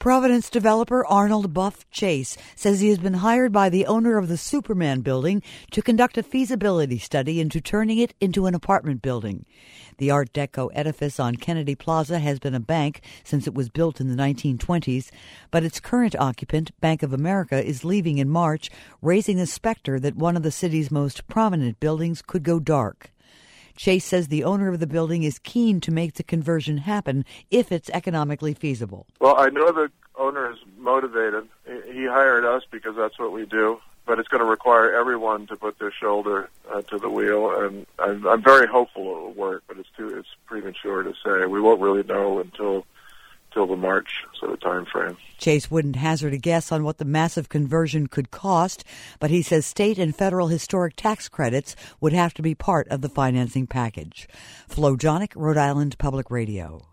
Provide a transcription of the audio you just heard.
Providence developer Arnold Buff Chase says he has been hired by the owner of the Superman building to conduct a feasibility study into turning it into an apartment building. The Art Deco edifice on Kennedy Plaza has been a bank since it was built in the 1920s, but its current occupant, Bank of America, is leaving in March, raising the specter that one of the city's most prominent buildings could go dark. Chase says the owner of the building is keen to make the conversion happen if it's economically feasible. Well, I know the owner is motivated. He hired us because that's what we do, but it's going to require everyone to put their shoulder to the wheel, and I'm very hopeful it will work, but it's premature to say. We won't really know until the March sort of time frame. Chase wouldn't hazard a guess on what the massive conversion could cost, but he says state and federal historic tax credits would have to be part of the financing package. Flo Jonick, Rhode Island Public Radio.